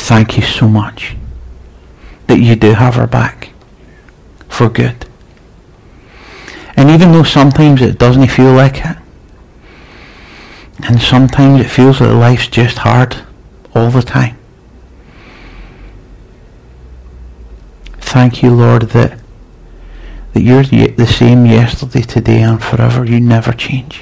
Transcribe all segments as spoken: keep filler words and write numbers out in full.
thank you so much that you do have our back for good. And even though sometimes it doesn't feel like it, and sometimes it feels like life's just hard all the time, thank you, Lord, that that you're the, the same yesterday, today and forever. You never change.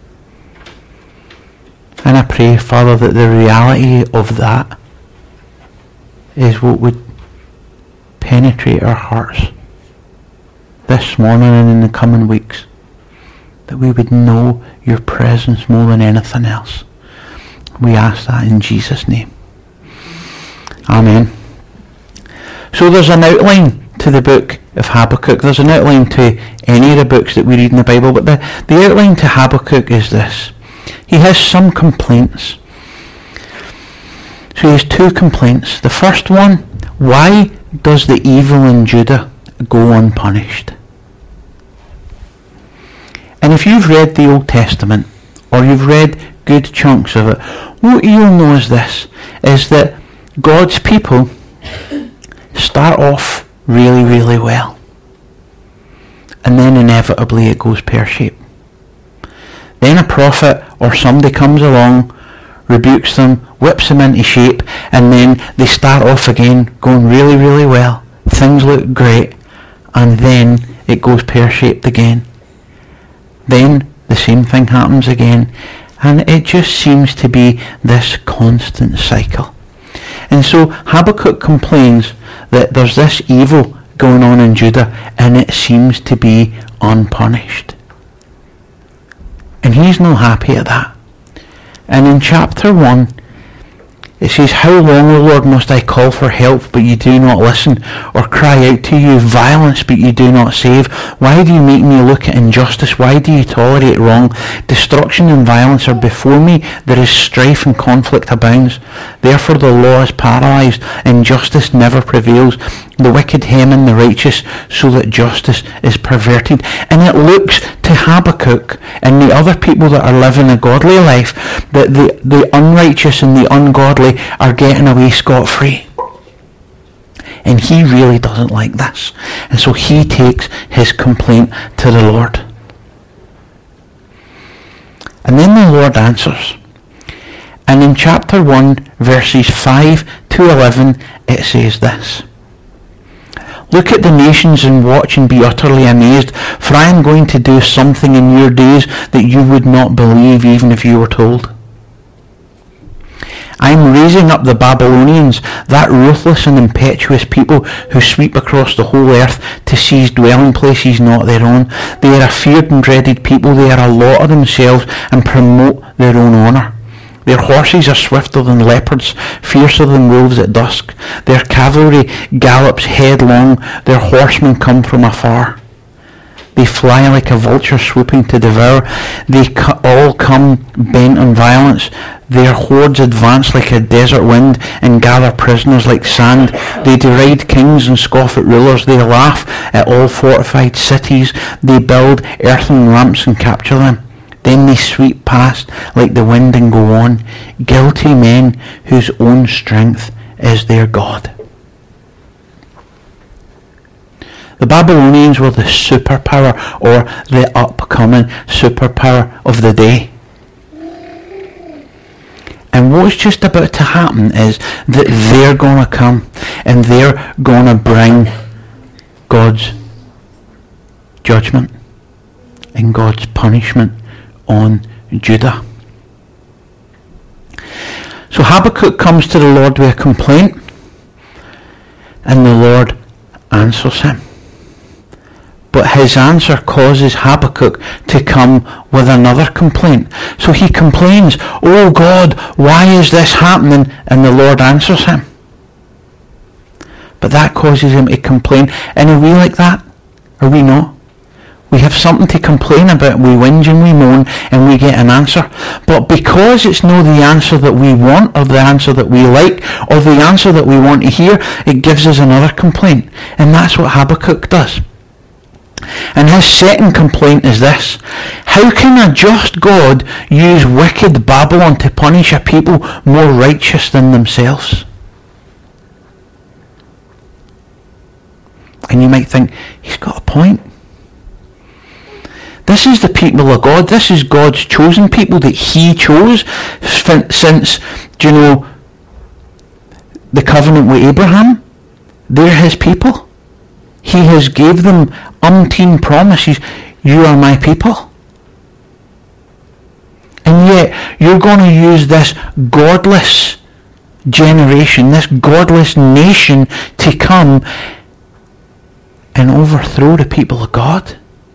And I pray, Father, that the reality of that is what would penetrate our hearts this morning and in the coming weeks, that we would know your presence more than anything else. We ask that in Jesus' name. Amen. So there's an outline to the book of Habakkuk. There's an outline to any of the books that we read in the Bible, but the, the outline to Habakkuk is this. He has some complaints. So he has two complaints. The first one, why does the evil in Judah go unpunished? And if you've read the Old Testament, or you've read good chunks of it, what you'll know is this, is that God's people start off really, really well. And then inevitably it goes pear-shaped. Then a prophet or somebody comes along, rebukes them, whips them into shape, and then they start off again going really, really well. Things look great, and then it goes pear-shaped again. Then the same thing happens again, and it just seems to be this constant cycle. And so Habakkuk complains that there's this evil going on in Judah, and it seems to be unpunished. And he's not happy at that. And in chapter one, it says, how long, O Lord, must I call for help, but you do not listen, or cry out to you violence, but you do not save? Why do you make me look at injustice? Why do you tolerate wrong? Destruction and violence are before me. There is strife and conflict abounds. Therefore the law is paralyzed, and justice never prevails. The wicked hem in the righteous, so that justice is perverted. And it looks to Habakkuk and the other people that are living a godly life that the, the unrighteous and the ungodly are getting away scot-free. And he really doesn't like this. And so he takes his complaint to the Lord. And then the Lord answers. And in chapter one, verses five to eleven, it says this. Look at the nations and watch and be utterly amazed, for I am going to do something in your days that you would not believe even if you were told. I am raising up the Babylonians, that ruthless and impetuous people who sweep across the whole earth to seize dwelling places not their own. They are a feared and dreaded people. They are a law to themselves and promote their own honour. Their horses are swifter than leopards, fiercer than wolves at dusk. Their cavalry gallops headlong, their horsemen come from afar. They fly like a vulture swooping to devour. They all come bent on violence. Their hordes advance like a desert wind and gather prisoners like sand. They deride kings and scoff at rulers. They laugh at all fortified cities. They build earthen lamps and capture them. Then they sweep past like the wind and go on, guilty men whose own strength is their God. The Babylonians were the superpower, or the upcoming superpower of the day. And what's just about to happen is that they're going to come and they're going to bring God's judgment and God's punishment on Judah. So Habakkuk comes to the Lord with a complaint, and the Lord answers him. But his answer causes Habakkuk to come with another complaint. So he complains, oh God, why is this happening? And the Lord answers him. But that causes him to complain. And are we like that? Are we not? We have something to complain about, we whinge and we moan, and we get an answer. But because it's not the answer that we want, or the answer that we like, or the answer that we want to hear, it gives us another complaint. And that's what Habakkuk does. And his second complaint is this: how can a just God use wicked Babylon to punish a people more righteous than themselves? And you might think, he's got a point. This is the people of God. This is God's chosen people that he chose since, do you know, the covenant with Abraham. They're his people. He has gave them umpteen promises. You are my people. And yet, you're going to use this godless generation, this godless nation to come and overthrow the people of God.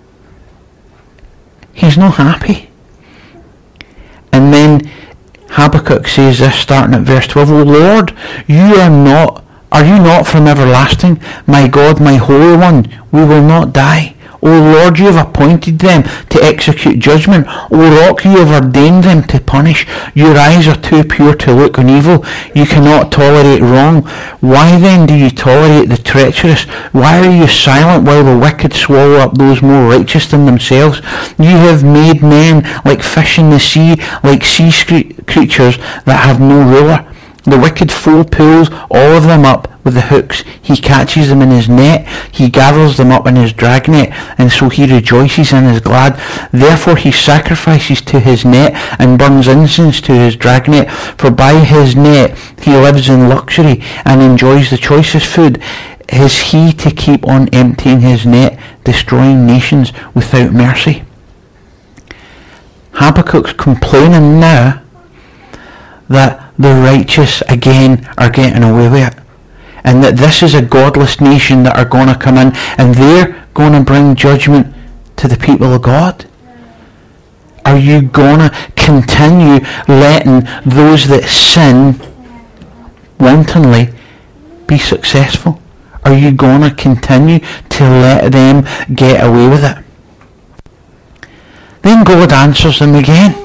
He's not happy. And then Habakkuk says this, starting at verse twelve, O Lord, you are not, are you not from everlasting? My God, my Holy One, we will not die. O Lord, you have appointed them to execute judgment. O Rock, you have ordained them to punish. Your eyes are too pure to look on evil. You cannot tolerate wrong. Why then do you tolerate the treacherous? Why are you silent while the wicked swallow up those more righteous than themselves? You have made men like fish in the sea, like sea creatures that have no ruler. The wicked fool pulls all of them up with the hooks. He catches them in his net. He gathers them up in his dragnet, and so he rejoices and is glad. Therefore he sacrifices to his net and burns incense to his dragnet. For by his net he lives in luxury and enjoys the choicest food. Is he to keep on emptying his net, destroying nations without mercy? Habakkuk's complaining now that the righteous again are getting away with it, and that this is a godless nation that are going to come in and they're going to bring judgment to the people of God. Are you going to continue letting those that sin wantonly be successful? Are you going to continue to let them get away with it? Then God answers them again.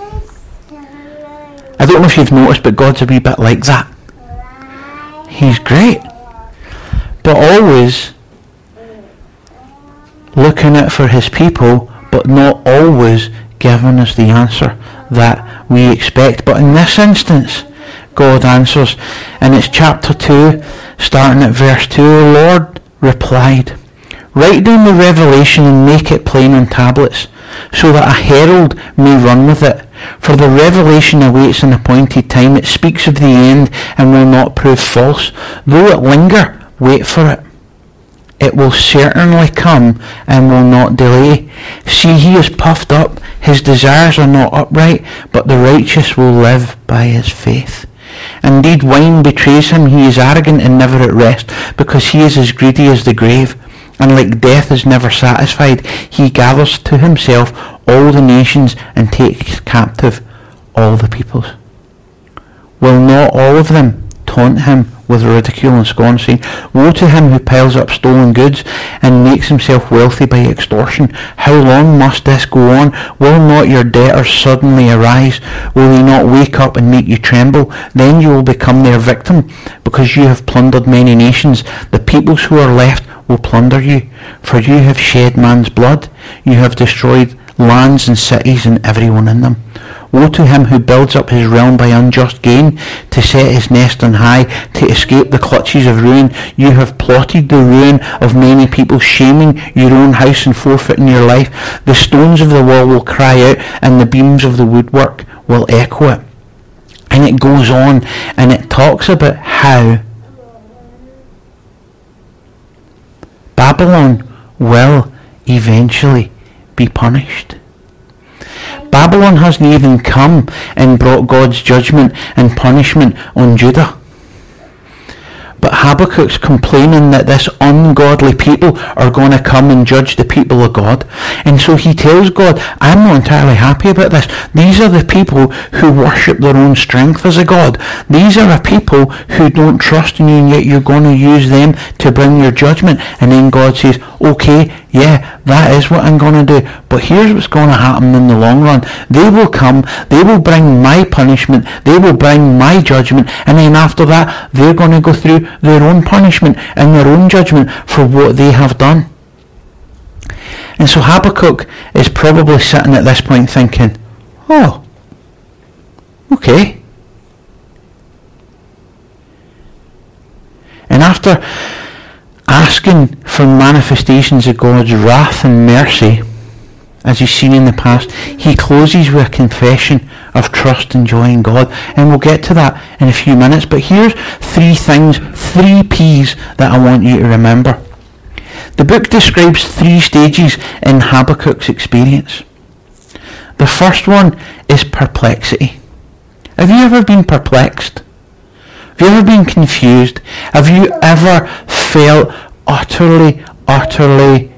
I don't know if you've noticed, but God's a wee bit like that. He's great, but always looking out for his people, but not always giving us the answer that we expect. But in this instance, God answers, and it's chapter two, starting at verse two. The Lord replied, write down the revelation and make it plain on tablets, so that a herald may run with it. For the revelation awaits an appointed time. It speaks of the end and will not prove false. Though it linger, wait for it. It will certainly come and will not delay. See, he is puffed up. His desires are not upright, but the righteous will live by his faith. Indeed, wine betrays him. He is arrogant and never at rest, because he is as greedy as the grave. And like death is never satisfied, he gathers to himself all the nations and takes captive all the peoples. Will not all of them taunt him with ridicule and scorn, saying, woe to him who piles up stolen goods and makes himself wealthy by extortion? How long must this go on? Will not your debtors suddenly arise? Will they not wake up and make you tremble? Then you will become their victim, because you have plundered many nations. The peoples who are left will plunder you, for you have shed man's blood. You have destroyed lands and cities and everyone in them. Woe to him who builds up his realm by unjust gain, to set his nest on high, to escape the clutches of ruin. You have plotted the ruin of many people, shaming your own house and forfeiting your life. The stones of the wall will cry out, and the beams of the woodwork will echo it. And it goes on, and it talks about how Babylon will eventually be punished. Babylon hasn't even come and brought God's judgment and punishment on Judah. But Habakkuk's complaining that this ungodly people are going to come and judge the people of God. And so he tells God, I'm not entirely happy about this. These are the people who worship their own strength as a God. These are a people who don't trust in you, and yet you're going to use them to bring your judgment. And then God says, okay, yeah, that is what I'm going to do. But here's what's going to happen in the long run. They will come, they will bring my punishment, they will bring my judgment, and then after that, they're going to go through their own punishment and their own judgment for what they have done. And so Habakkuk is probably sitting at this point thinking, oh, okay. And after asking for from manifestations of God's wrath and mercy, as he's seen in the past, he closes with a confession of trust and joy in God. And we'll get to that in a few minutes. But here's three things, three P's that I want you to remember. The book describes three stages in Habakkuk's experience. The first one is perplexity. Have you ever been perplexed? Have you ever been confused? Have you ever felt utterly, utterly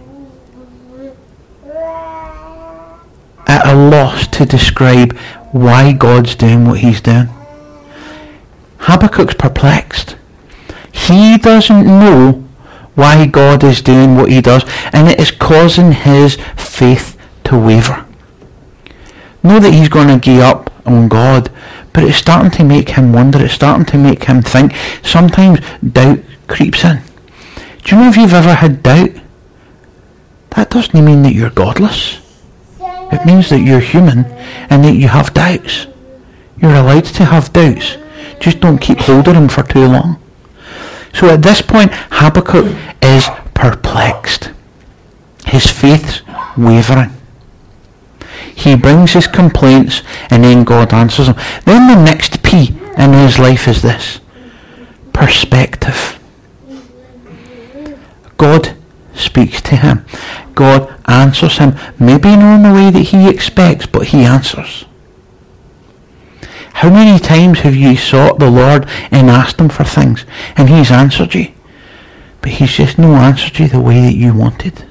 at a loss to describe why God's doing what he's doing? Habakkuk's perplexed. He doesn't know why God is doing what he does, and it is causing his faith to waver. Know that he's going to give up on God, but it's starting to make him wonder, it's starting to make him think. Sometimes doubt creeps in. Do you know if you've ever had doubt? That doesn't mean that you're godless. It means that you're human and that you have doubts. You're allowed to have doubts. Just don't keep hold of them for too long. So at this point, Habakkuk is perplexed. His faith's wavering. He brings his complaints and then God answers him. Then the next P in his life is this: perspective. God speaks to him. God answers him. Maybe not in the way that he expects, but he answers. How many times have you sought the Lord and asked him for things and he's answered you, but he's just not answered you the way that you wanted?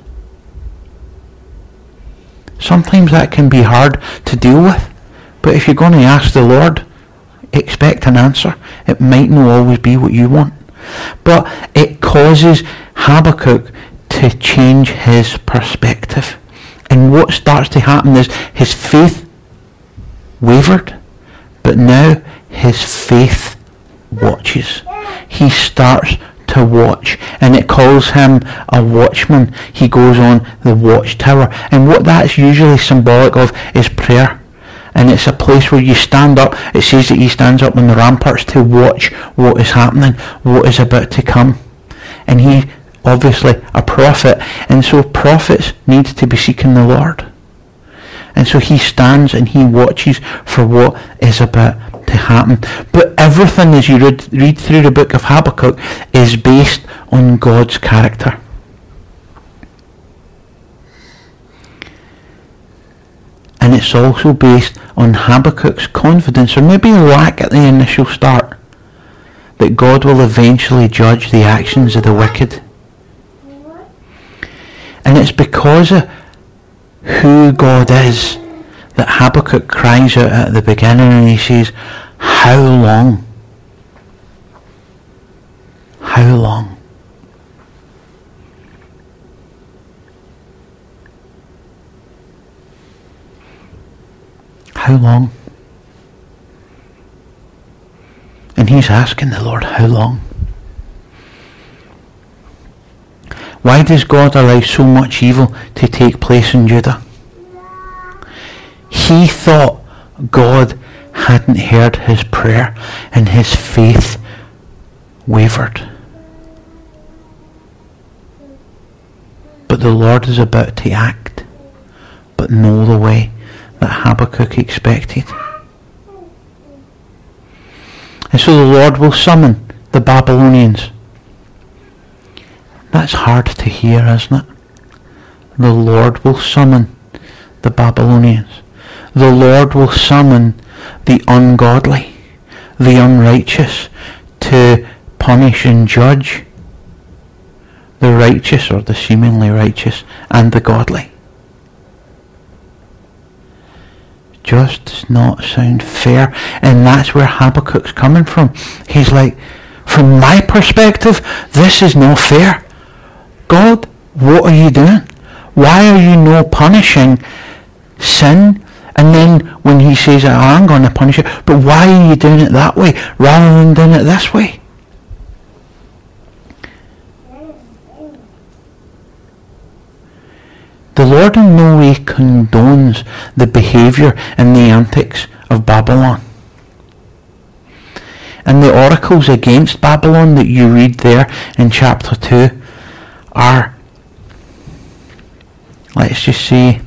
Sometimes that can be hard to deal with, but if you're going to ask the Lord, expect an answer. It might not always be what you want, but it causes Habakkuk to change his perspective. And what starts to happen is his faith wavered, but now his faith watches. He starts to watch, and it calls him a watchman. He goes on the watchtower, and what that's usually symbolic of is prayer. And it's a place where you stand up. It says that he stands up on the ramparts to watch what is happening, what is about to come. And he, obviously a prophet, and so prophets need to be seeking the Lord. And so he stands and he watches for what is about to happen. But everything, as you read, read through the book of Habakkuk, is based on God's character. And it's also based on Habakkuk's confidence, or maybe lack at the initial start, that God will eventually judge the actions of the wicked. And it's because of who God is that Habakkuk cries out at the beginning, and he says, how long? How long? How long? And he's asking the Lord, how long? Why does God allow so much evil to take place in Judah? He thought God hadn't heard his prayer, and his faith wavered. But the Lord is about to act, but not the way that Habakkuk expected. And so the Lord will summon the Babylonians. That's hard to hear, isn't it? The Lord will summon the Babylonians. The Lord will summon the ungodly, the unrighteous, to punish and judge the righteous, or the seemingly righteous, and the godly. Just does not sound fair, and that's where Habakkuk's coming from. He's like, from my perspective, this is not fair. God, what are you doing? Why are you not punishing sin? And then when he says, I'm going to punish it, but why are you doing it that way rather than doing it this way? The Lord in no way condones the behaviour and the antics of Babylon. And the oracles against Babylon that you read there in chapter two are let's just say,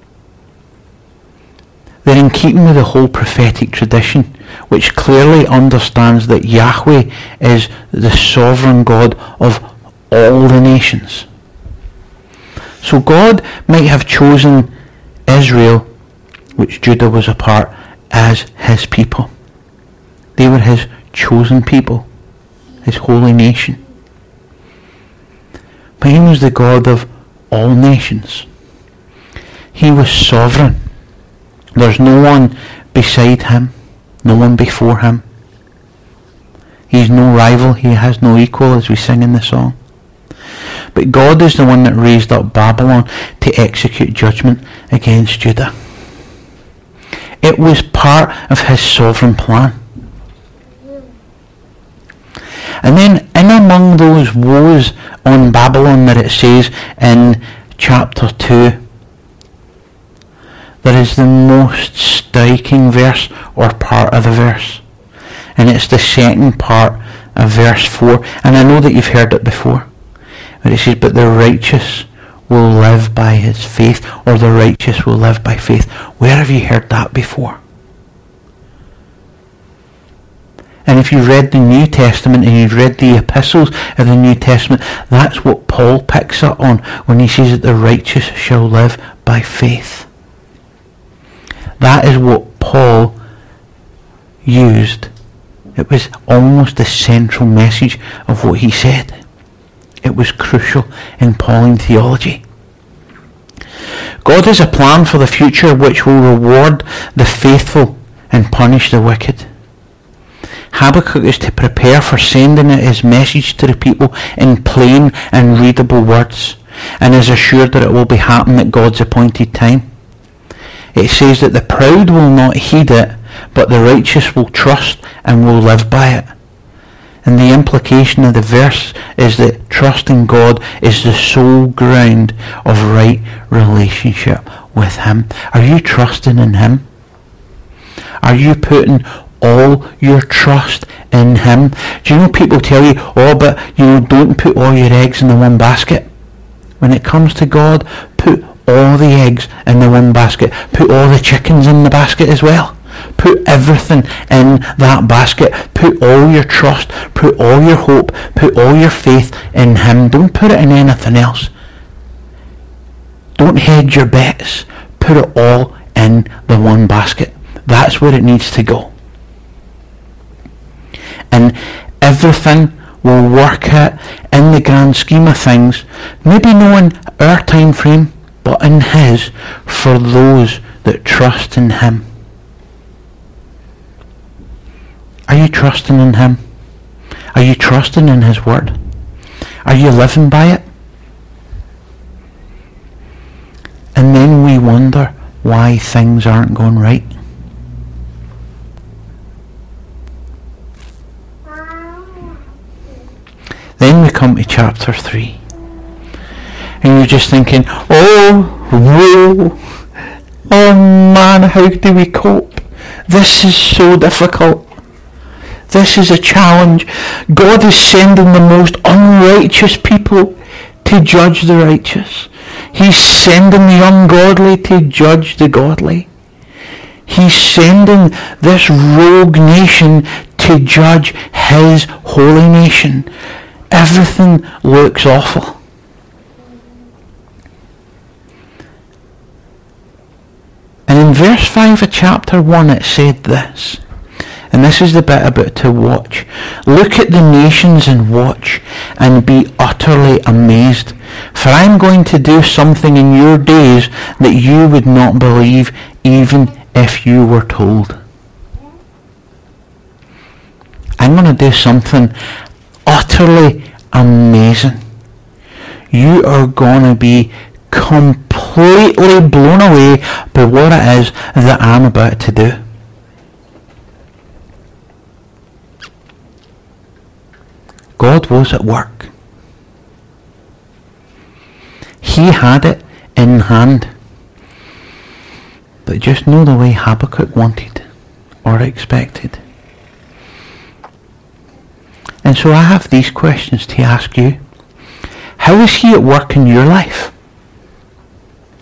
they're in keeping with the whole prophetic tradition, which clearly understands that Yahweh is the sovereign God of all the nations. So God might have chosen Israel, which Judah was a part, as his people. They were his chosen people, his holy nation. But he was the God of all nations. He was sovereign. There's no one beside him, no one before him. He's no rival, he has no equal, as we sing in the song. But God is the one that raised up Babylon to execute judgment against Judah. It was part of his sovereign plan. And then in among those woes on Babylon that it says in chapter two, there is the most striking verse or part of the verse. And it's the second part of verse four. And I know that you've heard it before. But it says, but the righteous will live by his faith, or the righteous will live by faith. Where have you heard that before? And if you read the New Testament and you've read the epistles of the New Testament, that's what Paul picks up on when he says that the righteous shall live by faith. That is what Paul used. It was almost the central message of what he said. It was crucial in Pauline theology. God has a plan for the future which will reward the faithful and punish the wicked. Habakkuk is to prepare for sending out his message to the people in plain and readable words, and is assured that it will be happening at God's appointed time. It says that the proud will not heed it, but the righteous will trust and will live by it. And the implication of the verse is that trusting God is the sole ground of right relationship with him. Are you trusting in him? Are you putting all your trust in him? Do you know people tell you, oh, but you know, don't put all your eggs in the one basket. When it comes to God, put all the eggs in the one basket. Put all the chickens in the basket as well. Put everything in that basket. Put all your trust, put all your hope, put all your faith in him. Don't put it in anything else. Don't hedge your bets. Put it all in the one basket. That's where it needs to go. And everything will work out in the grand scheme of things, maybe not in our time frame, but in his, for those that trust in him. Are you trusting in him? Are you trusting in his word? Are you living by it? And then we wonder why things aren't going right. Then we come to chapter three. And you're just thinking, oh, whoa, oh man, how do we cope? This is so difficult. This is a challenge. God is sending the most unrighteous people to judge the righteous. He's sending the ungodly to judge the godly. He's sending this rogue nation to judge his holy nation. Everything looks awful. And in verse five of chapter one it said this. And this is the bit about to watch. Look at the nations and watch, and be utterly amazed. For I am going to do something in your days that you would not believe, even if you were told. I'm going to do something utterly amazing. You are going to be completely blown away by what it is that I'm about to do. God was at work. He had it in hand. But just know the way Habakkuk wanted or expected. And so I have these questions to ask you. How is he at work in your life?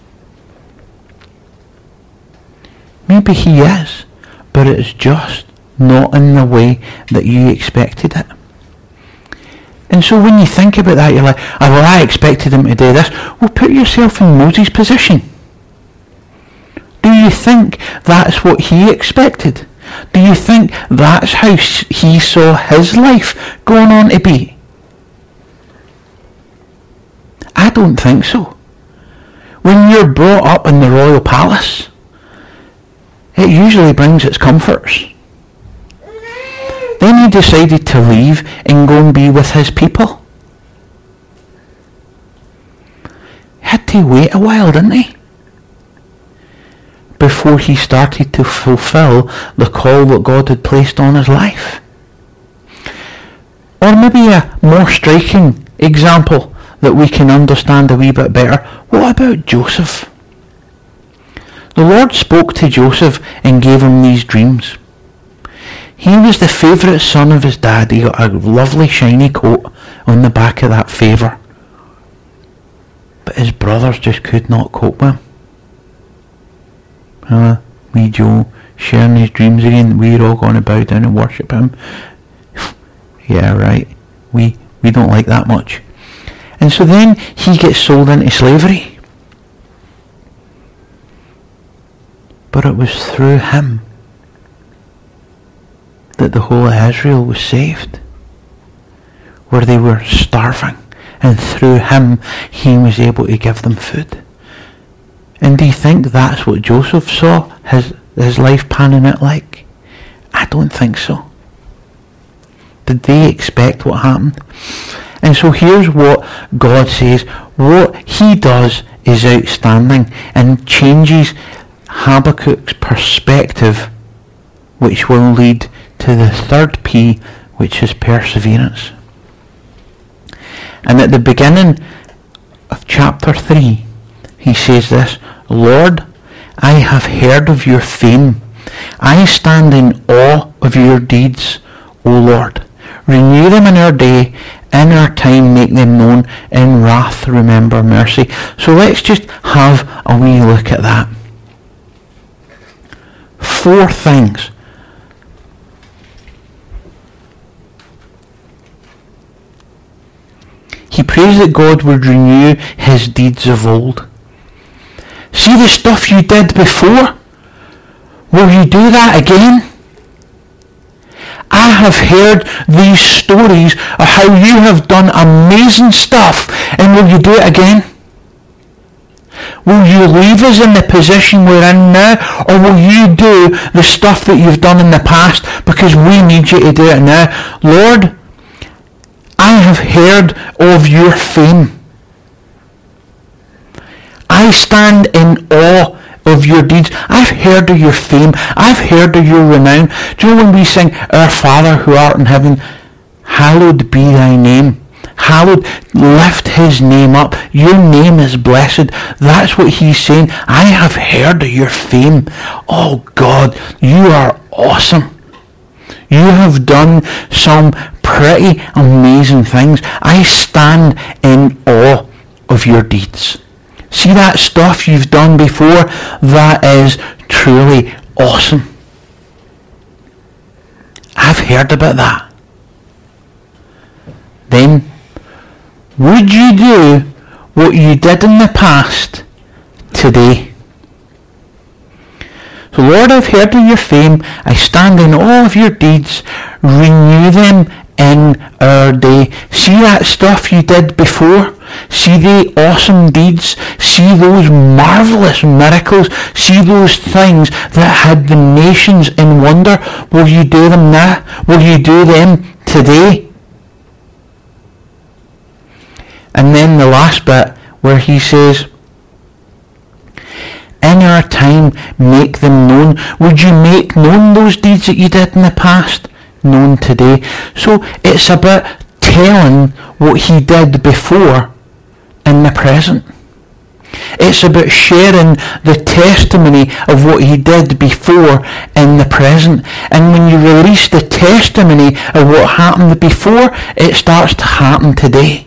Maybe he is, but it's just not in the way that you expected it. And so when you think about that, you're like, oh, well, I expected him to do this. Well, put yourself in Moses' position. Do you think that's what he expected? Do you think that's how he saw his life going on to be? I don't think so. When you're brought up in the royal palace, it usually brings its comforts. Then he decided to leave and go and be with his people. He had to wait a while, didn't he? Before he started to fulfill the call that God had placed on his life. Or maybe a more striking example that we can understand a wee bit better. What about Joseph? The Lord spoke to Joseph and gave him these dreams. He was the favourite son of his dad. He got a lovely shiny coat on the back of that favour. But his brothers just could not cope with him. Uh, wee Joe sharing his dreams again. We're all going to bow down and worship him. Yeah, right. We, we don't like that much. And so then he gets sold into slavery. But it was through him that the whole of Israel was saved, where they were starving, and through him he was able to give them food. And do you think that's what Joseph saw his, his life panning out like? I don't think so. Did they expect what happened? And so here's what God says. What he does is outstanding and changes Habakkuk's perspective, which will lead to the third P, which is perseverance. And at the beginning of chapter three, he says this, Lord, I have heard of your fame. I stand in awe of your deeds, O Lord. Renew them in our day, in our time make them known, in wrath remember mercy. So let's just have a wee look at that. Four things. He prays that God would renew his deeds of old. See the stuff you did before? Will you do that again? I have heard these stories of how you have done amazing stuff, and will you do it again? Will you leave us in the position we're in now, or will you do the stuff that you've done in the past because we need you to do it now? Lord, I have heard of your fame. I stand in awe of your deeds. I've heard of your fame. I've heard of your renown. Do you know when we sing, Our Father who art in heaven, hallowed be thy name. Hallowed, lift his name up. Your name is blessed. That's what he's saying. I have heard of your fame. Oh God, you are awesome. You have done some pretty amazing things. I stand in awe of your deeds. See that stuff you've done before? That is truly awesome. I've heard about that. Then, would you do what you did in the past today? So Lord, I've heard of your fame. I stand in awe of your deeds. Renew them in our day. See that stuff you did before? See the awesome deeds? See those marvellous miracles? See those things that had the nations in wonder? Will you do them now? Will you do them today? And then the last bit where he says, in our time make them known. Would you make known those deeds that you did in the past? Known today. So it's about telling what he did before in the present. It's about sharing the testimony of what he did before in the present. And when you release the testimony of what happened before, it starts to happen today.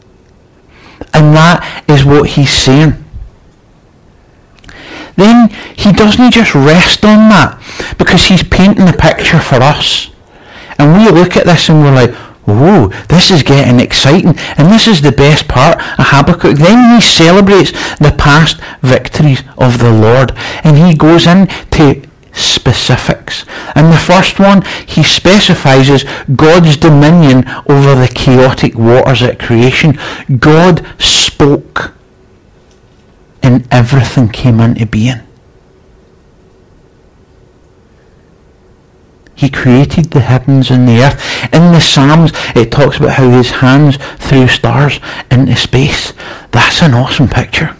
And that is what he's saying. Then he doesn't just rest on that, because he's painting a picture for us. And we look at this and we're like, oh, this is getting exciting, and this is the best part of Habakkuk. Then he celebrates the past victories of the Lord, and he goes into specifics. And the first one, he specifies is God's dominion over the chaotic waters at creation. God spoke, and everything came into being. He created the heavens and the earth. In the Psalms, it talks about how his hands threw stars into space. That's an awesome picture.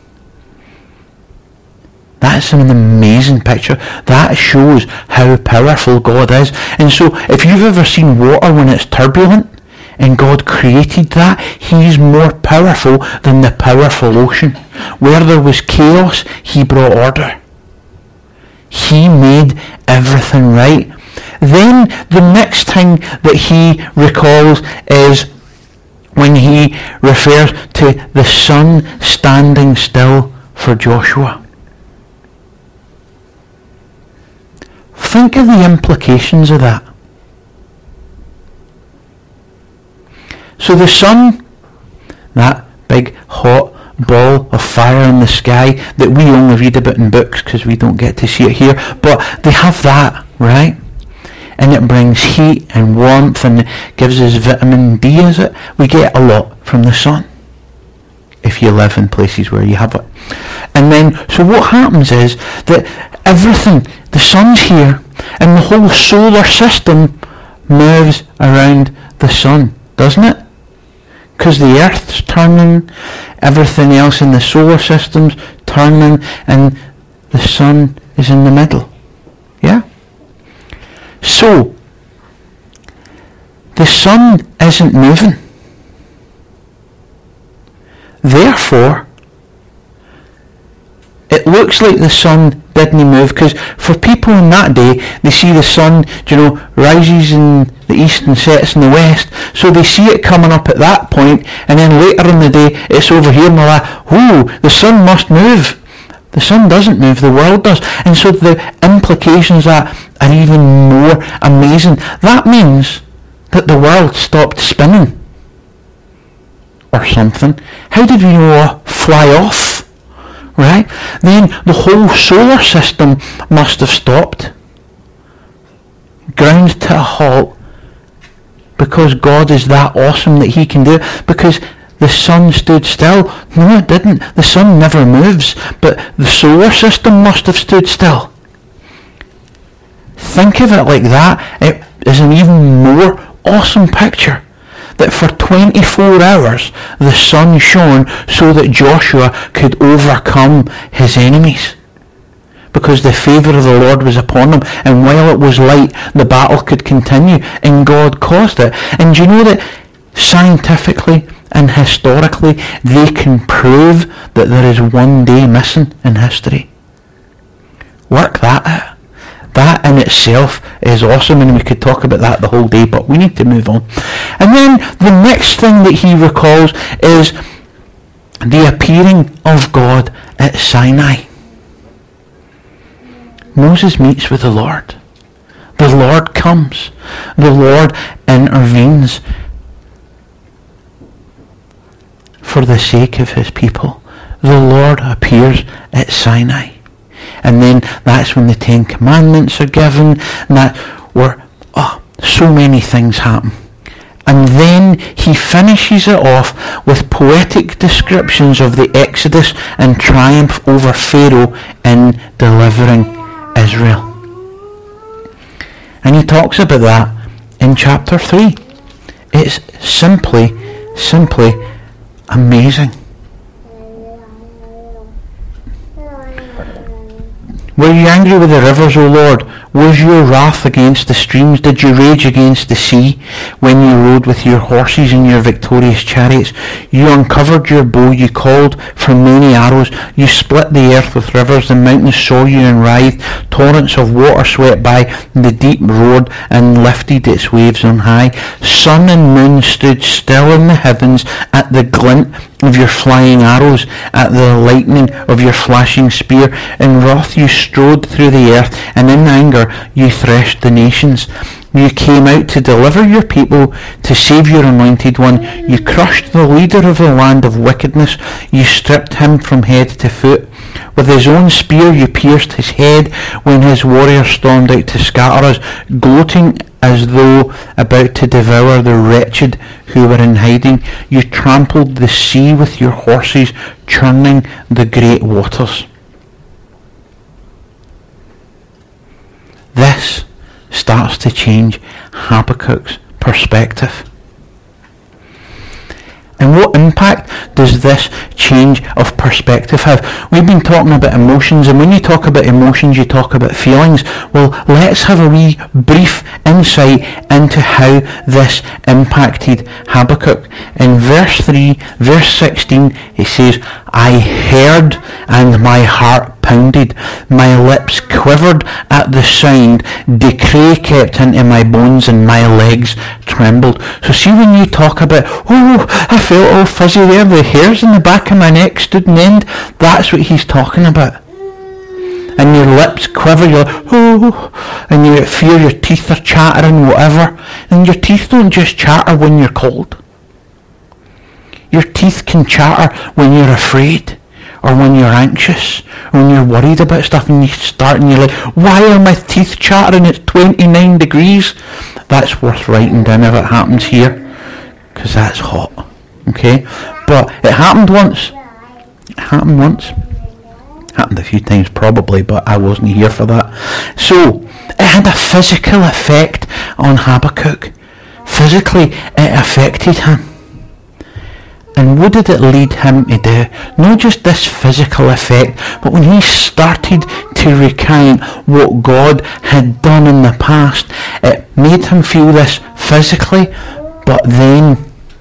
That's an amazing picture. That shows how powerful God is. And so, if you've ever seen water when it's turbulent, and God created that, he's more powerful than the powerful ocean. Where there was chaos, he brought order. He made everything right. Then the next thing that he recalls is when he refers to the sun standing still for Joshua. Think of the implications of that. So the sun, that big hot ball of fire in the sky that we only read about in books because we don't get to see it here, but they have that, right? And it brings heat and warmth and it gives us vitamin D, is it? We get a lot from the sun if you live in places where you have it. And then, so what happens is that everything, the sun's here, and the whole solar system moves around the sun, doesn't it? Because the earth's turning, everything else in the solar system's turning, and the sun is in the middle. Yeah? So, the sun isn't moving. Therefore, it looks like the sun didn't move, because for people in that day, they see the sun, you know, rises in the east and sets in the west, so they see it coming up at that point, and then later in the day, it's over here, and they're like, ooh, the sun must move. The sun doesn't move, the world does. And so the implications are, are even more amazing. That means that the world stopped spinning. Or something. How did we know fly off? Right? Then the whole solar system must have stopped. Ground to a halt. Because God is that awesome that he can do it. Because the sun stood still. No, it didn't. The sun never moves. But the solar system must have stood still. Think of it like that. It is an even more awesome picture. That for twenty-four hours the sun shone so that Joshua could overcome his enemies. Because the favour of the Lord was upon him, and while it was light, the battle could continue, and God caused it. And do you know that scientifically and historically they can prove that there is one day missing in history? Work that out. That in itself is awesome, and we could talk about that the whole day, but we need to move on. And then the next thing that he recalls is the appearing of God at Sinai. Moses meets with the Lord. The Lord comes. The Lord intervenes for the sake of his people. The Lord appears at Sinai. And then that's when the Ten Commandments are given, and that where oh, so many things happen. And then he finishes it off with poetic descriptions of the Exodus and triumph over Pharaoh in delivering Israel. And he talks about that in chapter three. It's simply, simply amazing. Were you angry with the rivers, O Lord? Was your wrath against the streams? Did you rage against the sea when you rode with your horses and your victorious chariots? You uncovered your bow, you called for many arrows, you split the earth with rivers, the mountains saw you and writhed, torrents of water swept by, the deep roared and lifted its waves on high. Sun and moon stood still in the heavens at the glint of your flying arrows, at the lightning of your flashing spear. In wrath you strode through the earth, and in anger you threshed the nations. You came out to deliver your people, to save your anointed one. You crushed the leader of the land of wickedness. You stripped him from head to foot. With his own spear you pierced his head when his warriors stormed out to scatter us, gloating as though about to devour the wretched who were in hiding. You trampled the sea with your horses, churning the great waters. This starts to change Habakkuk's perspective. And what impact does this change of perspective have? We've been talking about emotions, and when you talk about emotions, you talk about feelings. Well, let's have a wee brief insight into how this impacted Habakkuk. In verse three, verse sixteen, it says, I heard and my heart pounded, my lips quivered at the sound, decay kept into my bones and my legs trembled. So see, when you talk about, oh, I felt all fuzzy there, the hairs in the back of my neck stood on end, that's what he's talking about. And your lips quiver, you're like, oh, and you fear your teeth are chattering, whatever. And your teeth don't just chatter when you're cold. Your teeth can chatter when you're afraid, or when you're anxious, or when you're worried about stuff, and you start and you're like, why are my teeth chattering? It's twenty-nine degrees. That's worth writing down if it happens here, because that's hot. Okay? But it happened once. It happened once. It happened a few times probably, but I wasn't here for that. So, it had a physical effect on Habakkuk. Physically, it affected him. And what did it lead him to do? Not just this physical effect, but when he started to recount what God had done in the past, it made him feel this physically, but then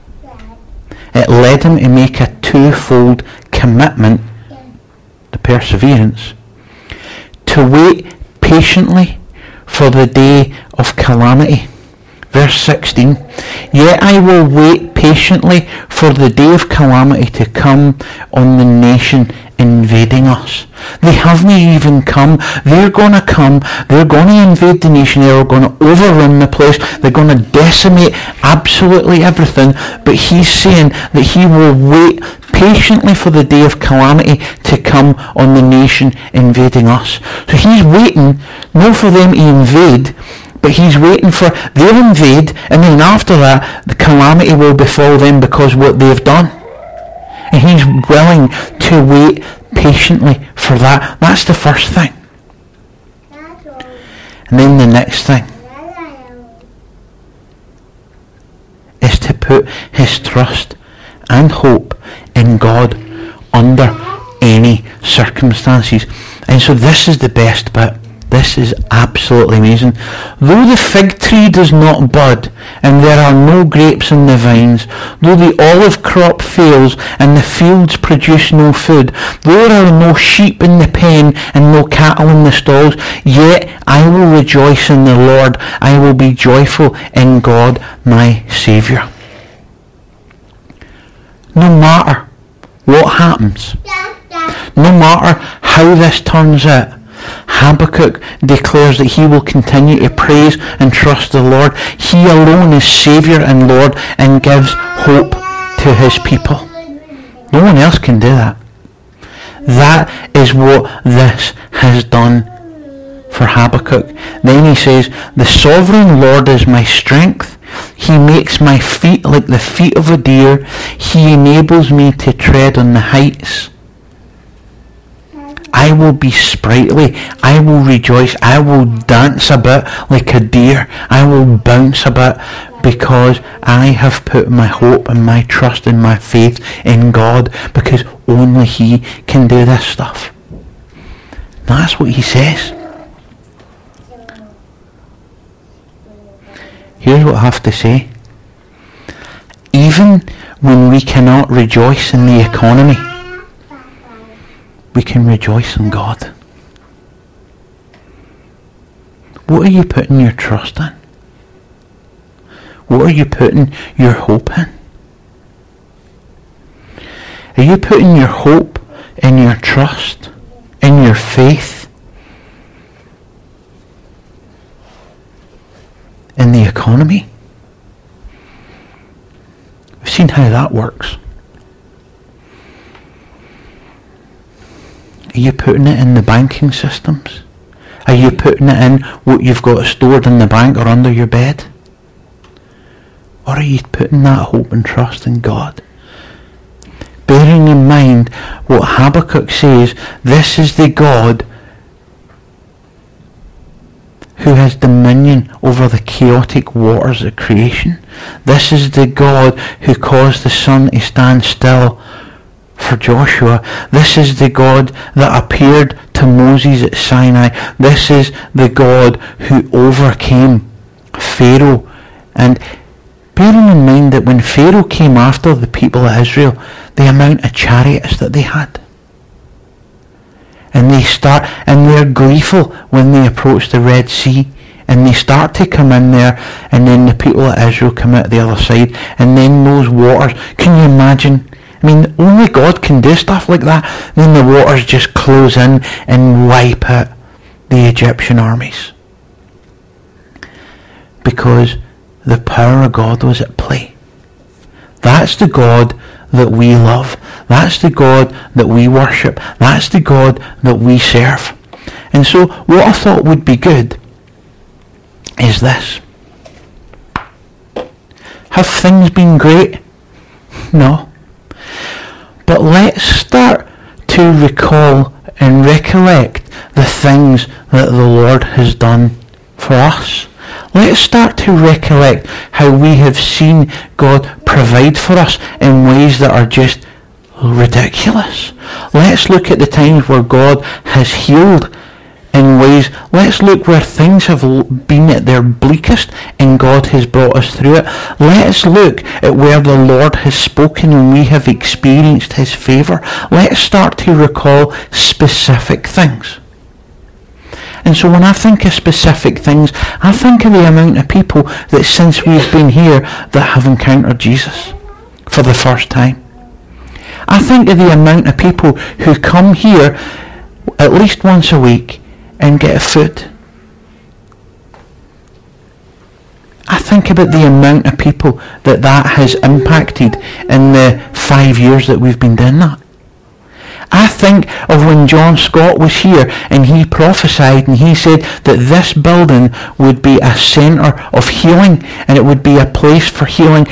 it led him to make a twofold commitment, the perseverance, to wait patiently for the day of calamity. Verse sixteen, yet I will wait patiently for the day of calamity to come on the nation invading us. They haven't even come. They're going to come. They're going to invade the nation. They're going to overrun the place. They're going to decimate absolutely everything. But he's saying that he will wait patiently for the day of calamity to come on the nation invading us. So he's waiting not for them to invade, but he's waiting for, they'll invade, and then after that, the calamity will befall them because of what they've done. And he's willing to wait patiently for that. That's the first thing. And then the next thing is to put his trust and hope in God under any circumstances. And so this is the best bit. This is absolutely amazing. Though the fig tree does not bud, and there are no grapes in the vines, though the olive crop fails, and the fields produce no food, though there are no sheep in the pen, and no cattle in the stalls, yet I will rejoice in the Lord. I will be joyful in God my Saviour. No matter what happens, no matter how this turns out, Habakkuk declares that he will continue to praise and trust the Lord. He alone is Saviour and Lord, and gives hope to his people. No one else can do that. That is what this has done for Habakkuk. Then he says, the sovereign Lord is my strength. He makes my feet like the feet of a deer. He enables me to tread on the heights. I will be sprightly. I will rejoice. I will dance about like a deer. I will bounce about because I have put my hope and my trust and my faith in God, because only he can do this stuff. That's what he says. Here's what I have to say. Even when we cannot rejoice in the economy, we can rejoice in God. What are you putting your trust in? What are you putting your hope in? Are you putting your hope in your trust, in your faith, in the economy? We've seen how that works. Are you putting it in the banking systems? Are you putting it in what you've got stored in the bank or under your bed? Or are you putting that hope and trust in God? Bearing in mind what Habakkuk says, this is the God who has dominion over the chaotic waters of creation. This is the God who caused the sun to stand still for Joshua. This is the God that appeared to Moses at Sinai. This is the God who overcame Pharaoh. And bearing in mind that when Pharaoh came after the people of Israel, the amount of chariots that they had. And they start, and they're gleeful when they approach the Red Sea. And they start to come in there, and then the people of Israel come out the other side. And then those waters, can you imagine? I mean, only God can do stuff like that. Then the waters just close in and wipe out the Egyptian armies. Because the power of God was at play. That's the God that we love. That's the God that we worship. That's the God that we serve. And so what I thought would be good is this. Have things been great? No. But let's start to recall and recollect the things that the Lord has done for us. Let's start to recollect how we have seen God provide for us in ways that are just ridiculous. Let's look at the times where God has healed in ways. Let's look where things have been at their bleakest and God has brought us through it. Let's look at where the Lord has spoken and we have experienced his favour. Let's start to recall specific things. And so when I think of specific things, I think of the amount of people that since we've been here that have encountered Jesus for the first time. I think of the amount of people who come here at least once a week and get food. I think about the amount of people that that has impacted in the five years that we've been doing that. I think of when John Scott was here and he prophesied and he said that this building would be a centre of healing and it would be a place for healing